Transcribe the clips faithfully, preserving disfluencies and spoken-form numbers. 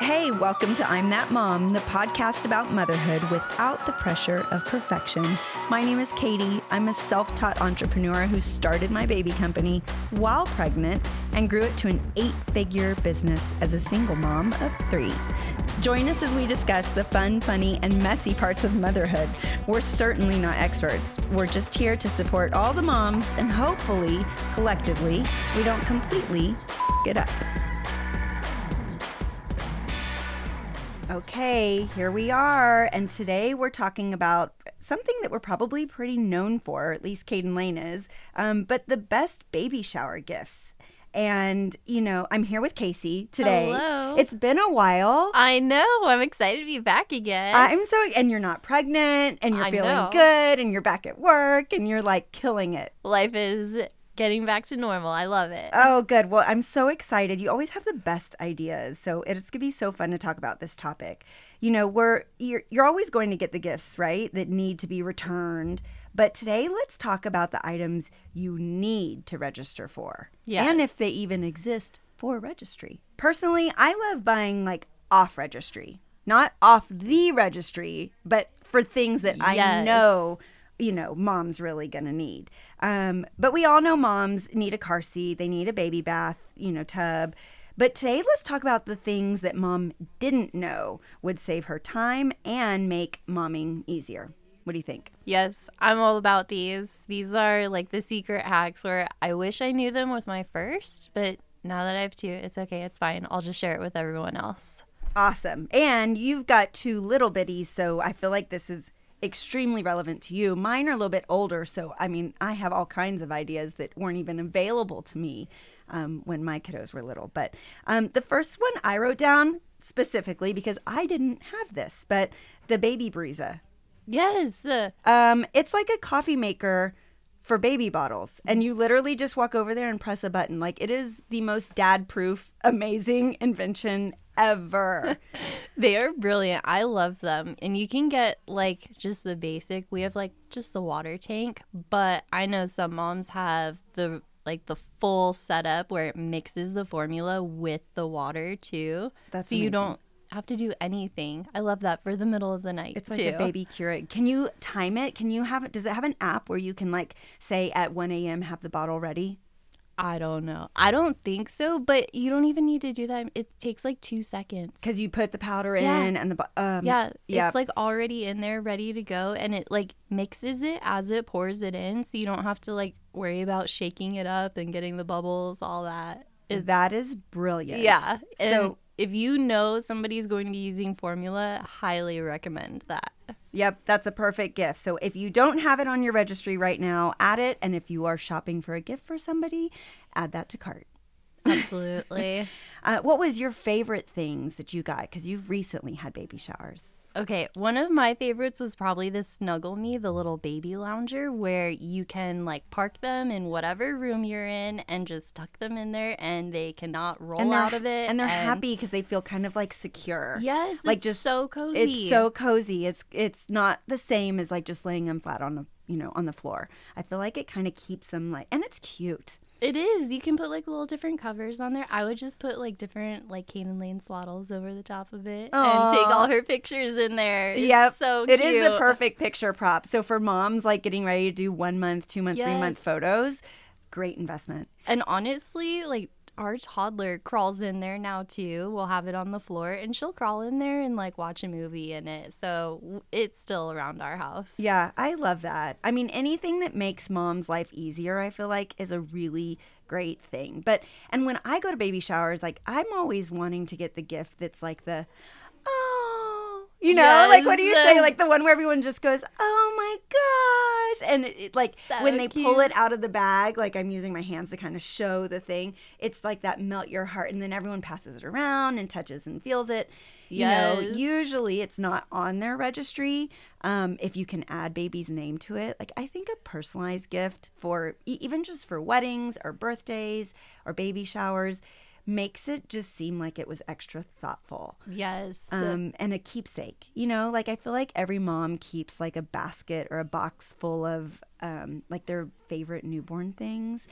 Hey, welcome to I'm That Mom, the podcast about motherhood without the pressure of perfection. My name is Katie. I'm a self-taught entrepreneur who started my baby company while pregnant and grew it to an eight-figure business as a single mom of three. Join us as we discuss the fun, funny, and messy parts of motherhood. We're certainly not experts. We're just here to support all the moms and hopefully, collectively, we don't completely f- it up. Okay, here we are, and today we're talking about something that we're probably pretty known for, at least Kate and Lane is, um, but the best baby shower gifts. And, you know, I'm here with Casey today. Hello. It's been a while. I know. I'm excited to be back again. I'm so, and you're not pregnant, and you're I feeling know. good, and you're back at work, and you're like killing it. Life is getting back to normal. I love it. Oh, good. Well, I'm so excited. You always have the best ideas. So it's going to be so fun to talk about this topic. You know, we're you're, you're always going to get the gifts, right, that need to be returned. But today, let's talk about the items you need to register for. Yes. And if they even exist for registry. Personally, I love buying like off registry. Not off the registry, but for things that I Yes. know you know, mom's really going to need. Um, but we all know moms need a car seat. They need a baby bath, you know, tub. But today, let's talk about the things that mom didn't know would save her time and make momming easier. What do you think? Yes, I'm all about these. These are like the secret hacks where I wish I knew them with my first, but now that I have two, it's okay. It's fine. I'll just share it with everyone else. Awesome. And you've got two little bitties, so I feel like this is extremely relevant to you. Mine are a little bit older, so I mean, I have all kinds of ideas that weren't even available to me um, when my kiddos were little. But um, the first one I wrote down specifically because I didn't have this, but the Baby Breeza. Yes. Uh, Um, it's like a coffee maker for baby bottles, and you literally just walk over there and press a button. Like, it is the most dad-proof, amazing invention ever. They are brilliant. I love them. And you can get like just the basic. We have like just the water tank, but I know some moms have the like the full setup where it mixes the formula with the water too. That's so you amazing. don't have to do anything. I love that for the middle of the night It's like too. a baby Keurig. Can you time it? Can you have it? Does it have an app where you can like say at one a.m. have the bottle ready? I don't know. I don't think so, but you don't even need to do that. It takes like two seconds. Because you put the powder Yeah. in and the bo- um, Yeah, yeah. it's like already in there, ready to go, and it like mixes it as it pours it in, so you don't have to like worry about shaking it up and getting the bubbles, all that. It's, that is brilliant. yeah. And So if you know somebody's going to be using formula, highly recommend that. yep, that's a perfect gift. So if you don't have it on your registry right now, add it. And if you are shopping for a gift for somebody, add that to cart. Absolutely. Uh, what was your favorite things that you got? Because you've recently had baby showers. Okay, one of my favorites was probably the Snuggle Me, the little baby lounger, where you can like park them in whatever room you're in and just tuck them in there, and they cannot roll And they're- out of it. And they're happy because they feel kind of like secure. Yes, Like, it's just- so cozy. It's so cozy. It's it's not the same as like just laying them flat on the you know on the floor. I feel like it kind of keeps them like, and it's cute. It is. You can put like little different covers on there. I would just put like different like Kate and Lane swaddles over the top of it and take all her pictures in there. It's Yep. so cute. It is the perfect picture prop. So for moms like getting ready to do one month, two month, three month Yes. photos, great investment. And honestly, like our toddler crawls in there now too. We'll have it on the floor and she'll crawl in there and like watch a movie in it. So w- it's still around our house. Yeah, I love that. I mean, anything that makes mom's life easier, I feel like, is a really great thing. But, and when I go to baby showers, like, I'm always wanting to get the gift that's like the, oh, you know, like, what do you Yes. say? Like the one where everyone just goes, oh my gosh. And it, it, like, So when they pull cute. it out of the bag, like, I'm using my hands to kind of show the thing. It's like that melt your heart. And then everyone passes it around and touches and feels it. You know, Yes. usually it's not on their registry. Um, if you can add baby's name to it, like I think a personalized gift for e- even just for weddings or birthdays or baby showers makes it just seem like it was extra thoughtful. Yes. Um, and a keepsake, you know, like I feel like every mom keeps like a basket or a box full of um, like their favorite newborn things.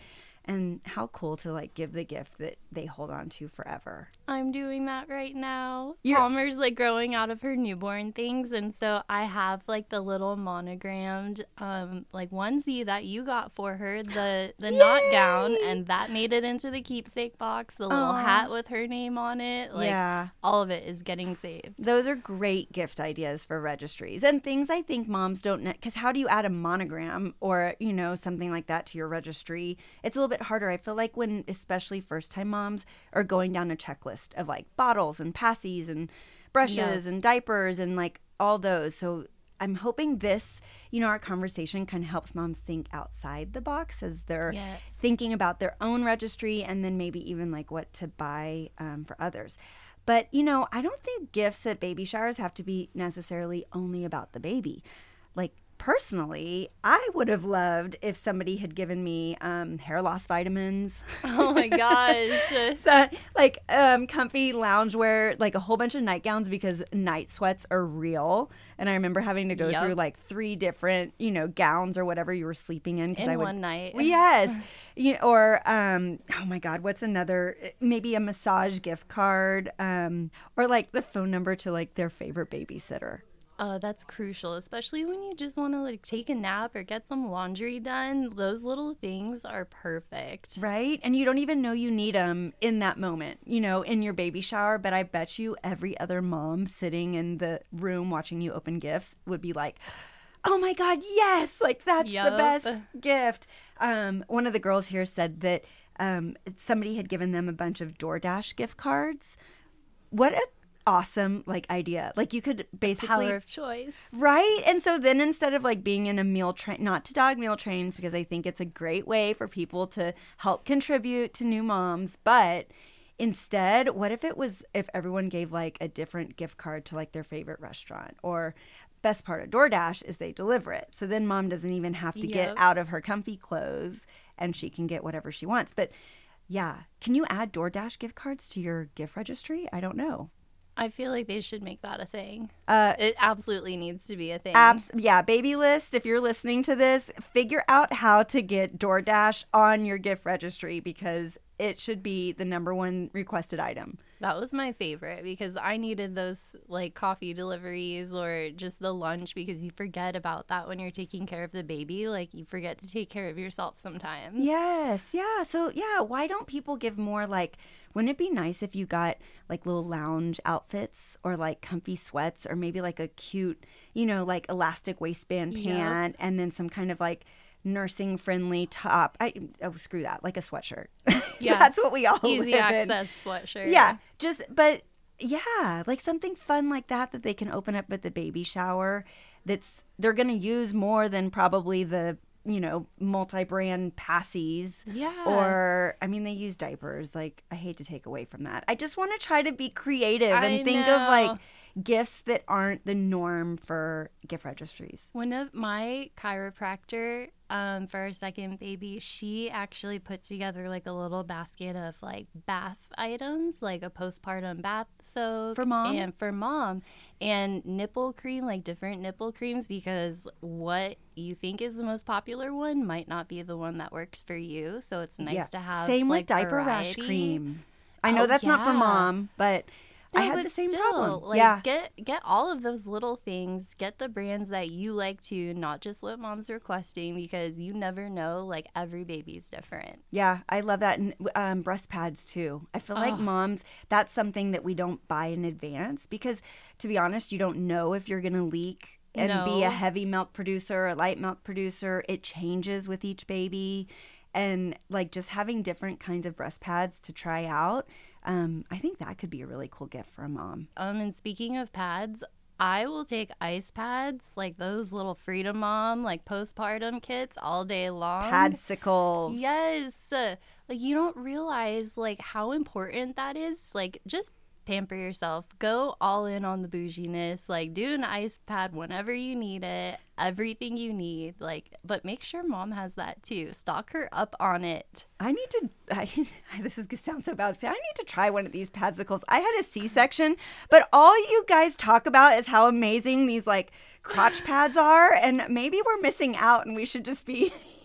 And how cool to like give the gift that they hold on to forever. I'm doing that right now. You're- Palmer's like growing out of her newborn things, and so I have like the little monogrammed um like onesie that you got for her, the the knot gown, and that made it into the keepsake box, the little Aw. hat with her name on it. Like Yeah. all of it is getting saved. Those are great gift ideas for registries and things I think moms don't know. Because how do you add a monogram or, you know, something like that to your registry? It's a little bit harder. I feel like when especially first-time moms are going down a checklist of like bottles and passies and brushes Yeah. and diapers and like all those. So I'm hoping this, you know, our conversation kind of helps moms think outside the box as they're Yes. thinking about their own registry and then maybe even like what to buy um, for others. But, you know, I don't think gifts at baby showers have to be necessarily only about the baby. Like, personally, I would have loved if somebody had given me um, hair loss vitamins. Oh my gosh. So, like um, comfy loungewear, like a whole bunch of nightgowns because night sweats are real. And I remember having to go Yep. through like three different, you know, gowns or whatever you were sleeping in. 'cause In I would, one night. Yes. You or, um, oh my God, what's another? Maybe a massage gift card um, or like the phone number to like their favorite babysitter. Oh, that's crucial, especially when you just want to like take a nap or get some laundry done. Those little things are perfect. Right? And you don't even know you need them in that moment, you know, in your baby shower. But I bet you every other mom sitting in the room watching you open gifts would be like, oh my God, yes, like that's the Yup. best gift. Um, one of the girls here said that um, somebody had given them a bunch of DoorDash gift cards. What a awesome like idea. Like you could basically Power of choice. right? And so then instead of like being in a meal train, not to dog meal trains, because I think it's a great way for people to help contribute to new moms, but instead, what if it was, if everyone gave like a different gift card to like their favorite restaurant? Or best part of DoorDash is they deliver it. So then mom doesn't even have to get Yep. out of her comfy clothes and she can get whatever she wants. But yeah, can you add DoorDash gift cards to your gift registry? I don't know. I feel like they should make that a thing. Uh, It absolutely needs to be a thing. Abs- yeah, baby list, if you're listening to this, figure out how to get DoorDash on your gift registry because it should be the number one requested item. That was my favorite because I needed those like coffee deliveries or just the lunch because you forget about that when you're taking care of the baby. Like you forget to take care of yourself sometimes. Yes, yeah. So, yeah, why don't people give more like, wouldn't it be nice if you got like little lounge outfits or like comfy sweats or maybe like a cute, you know, like elastic waistband Yep. pant and then some kind of like nursing friendly top. I oh screw that, like a sweatshirt. Yeah. That's what we all Easy live in. access sweatshirt. Yeah, just but yeah, like something fun like that that they can open up at the baby shower. That's they're gonna use more than probably the you know multi-brand passies. Yeah. Or I mean, they use diapers. Like I hate to take away from that. I just want to try to be creative I and think know. of like gifts that aren't the norm for gift registries. One of my chiropractor um, for our second baby, she actually put together like a little basket of like bath items, like a postpartum bath soap For mom? and for mom, and nipple cream, like different nipple creams, because what you think is the most popular one might not be the one that works for you. So it's nice Yeah. to have Same like with diaper rash variety. cream. I know Oh, that's not for yeah. mom, but I No, had but the same still, problem. Like, yeah. get get all of those little things. Get the brands that you like to, not just what mom's requesting, because you never know. Like every baby's different. Yeah, I love that. And um, breast pads, too. I feel like Oh. moms, that's something that we don't buy in advance because, to be honest, you don't know if you're going to leak and be No. a heavy milk producer or a light milk producer. It changes with each baby. And, like, just having different kinds of breast pads to try out, um, I think that could be a really cool gift for a mom. Um, and speaking of pads, I will take ice pads, like those little Freedom Mom, like postpartum kits, all day long. Padsicles. Yes. Uh, Like you don't realize like how important that is. Like just pamper yourself. Go all in on the bouginess. Like do an ice pad whenever you need it. Everything you need. Like, but make sure mom has that too. Stock her up on it. I need to, I, this is going to sound so bad. I need to try one of these padsicles. I had a C-section, but all you guys talk about is how amazing these like crotch pads are. And maybe we're missing out and we should just be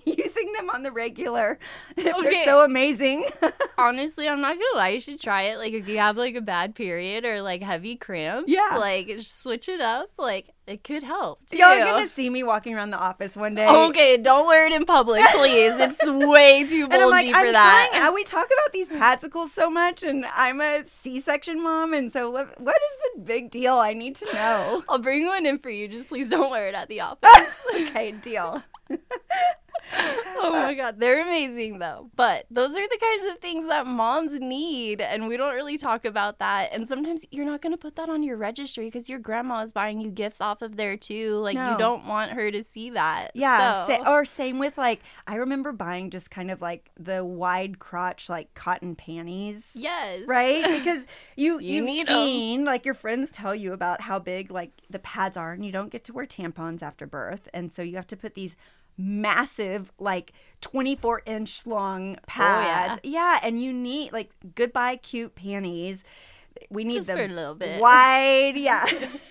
using them on the regular. They're Okay. so amazing. Honestly, I'm not gonna lie. You should try it. Like, if you have like a bad period or like heavy cramps, Yeah. like just switch it up. Like, it could help too. Y'all are going to see me walking around the office one day. Okay, don't wear it in public, please. It's way too bulgy And I'm like, for I'm that. trying. We talk about these padsicles so much, and I'm a C-section mom, and so what what is the big deal? I need to know. I'll bring one in for you. Just please don't wear it at the office. Okay, deal. Oh my god, they're amazing though. But those are the kinds of things that moms need, and we don't really talk about that. And sometimes you're not going to put that on your registry because your grandma is buying you gifts off of there too. Like, No. you don't want her to see that. Yeah, So, sa- or same with like, I remember buying just kind of like the wide crotch, like cotton panties. yes. Right? Because you, You you've need 'em. seen, like your friends tell you about how big like the pads are, and you don't get to wear tampons after birth. And so you have to put these massive, like twenty-four inch long pads. yeah. And you need like goodbye cute panties. We need Just them for a little bit. wide. Yeah.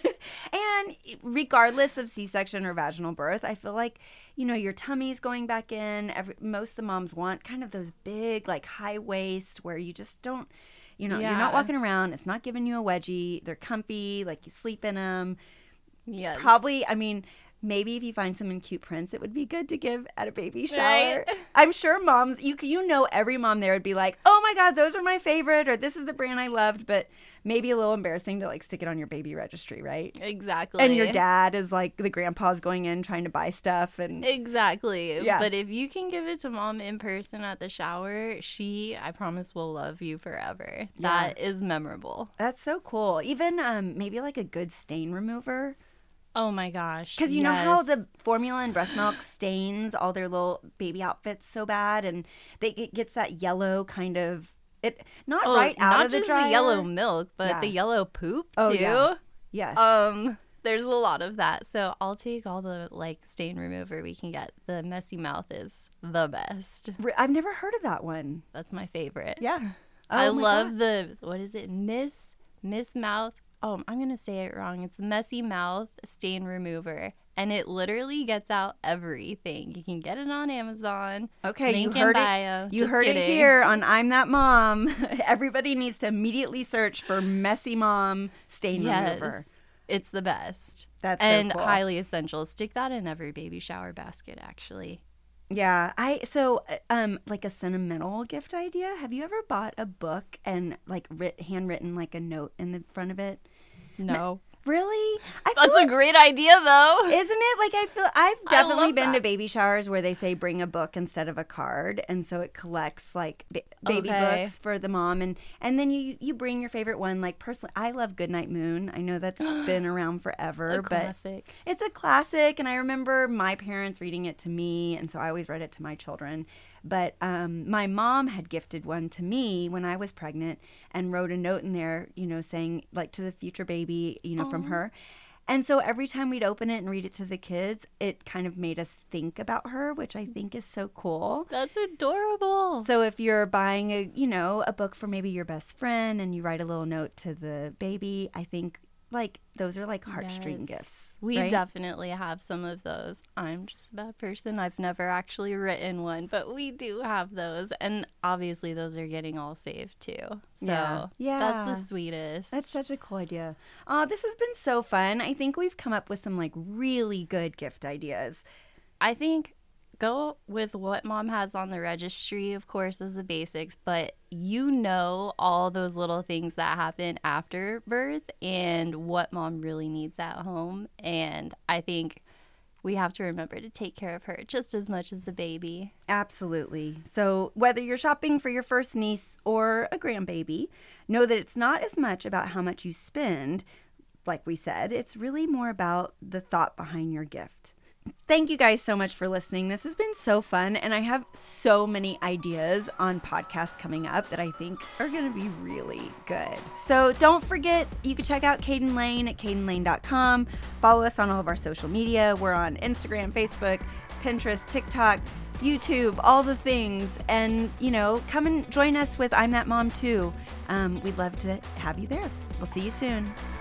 And regardless of C-section or vaginal birth, I feel like, you know, your tummy's going back in. Every, most of the moms want kind of those big, like high waist where you just don't, you know, you're not Yeah. walking around. It's not giving you a wedgie. They're comfy. Like you sleep in them. Yes. Probably, I mean, maybe if you find some in cute prints, it would be good to give at a baby shower. Right. I'm sure moms, you you know, every mom there would be like, oh my God, those are my favorite, or this is the brand I loved, but maybe a little embarrassing to like stick it on your baby registry, right? Exactly. And your dad is like, the grandpa's going in trying to buy stuff. And Exactly. Yeah. But if you can give it to mom in person at the shower, she, I promise, will love you forever. Yeah. That is memorable. that's so cool. Even um, maybe like a good stain remover. Oh my gosh. Because you know how yes. the formula and breast milk stains all their little baby outfits so bad, and they, it gets that yellow kind of it not Oh, right out not of the just dryer. the yellow milk, but Yeah. the yellow poop Oh, too. yeah. Yes. Um, there's a lot of that. So I'll take all the like stain remover we can get. The Messy Mouth is the best. Re- I've never heard of that one. That's my favorite. Yeah. I Oh my love God. the what is it? Miss Miss Mouth. Oh, I'm gonna say it wrong. It's Messy Mouth stain remover, and it literally gets out everything. You can get it on Amazon. Okay, you Link in heard bio. it. You Just heard it kidding. here on I'm That Mom. Everybody needs to immediately search for Messy Mom stain remover. Yes, it's the best. That's so and cool. highly essential. Stick that in every baby shower basket, actually. Yeah, I so um like a sentimental gift idea. Have you ever bought a book and like writ, handwritten like a note in the front of it? No. Really? I feel That's like, a great idea, though. isn't it? Like I feel I've I definitely love been to that. baby showers where they say bring a book instead of a card, and so it collects like ba- baby Okay. books for the mom, and and then you you bring your favorite one. Like personally, I love Goodnight Moon. I know that's been around forever, A but classic. it's a classic, and I remember my parents reading it to me, and so I always read it to my children. But um, my mom had gifted one to me when I was pregnant and wrote a note in there, you know, saying like to the future baby, you know, from her. And so every time we'd open it and read it to the kids, it kind of made us think about her, which I think is so cool. That's adorable. So if you're buying a, you know, a book for maybe your best friend and you write a little note to the baby, I think like those are like heartstring Yes. gifts. We right? definitely have some of those. I'm just a bad person. I've never actually written one, but we do have those. And obviously, those are getting all saved too. So Yeah. Yeah. that's the sweetest. That's such a cool idea. Oh, this has been so fun. I think we've come up with some like really good gift ideas. I think go with what mom has on the registry, of course, as the basics, but you know all those little things that happen after birth and what mom really needs at home. And I think we have to remember to take care of her just as much as the baby. Absolutely. So whether you're shopping for your first niece or a grandbaby, know that it's not as much about how much you spend, like we said. It's really more about the thought behind your gift. Thank you guys so much for listening. This has been so fun, and I have so many ideas on podcasts coming up that I think are going to be really good. So don't forget, you can check out Caden Lane at caden lane dot com. Follow us on all of our social media. We're on Instagram, Facebook, Pinterest, TikTok, YouTube, all the things. And, you know, come and join us with I'm That Mom too. Um, we'd love to have you there. We'll see you soon.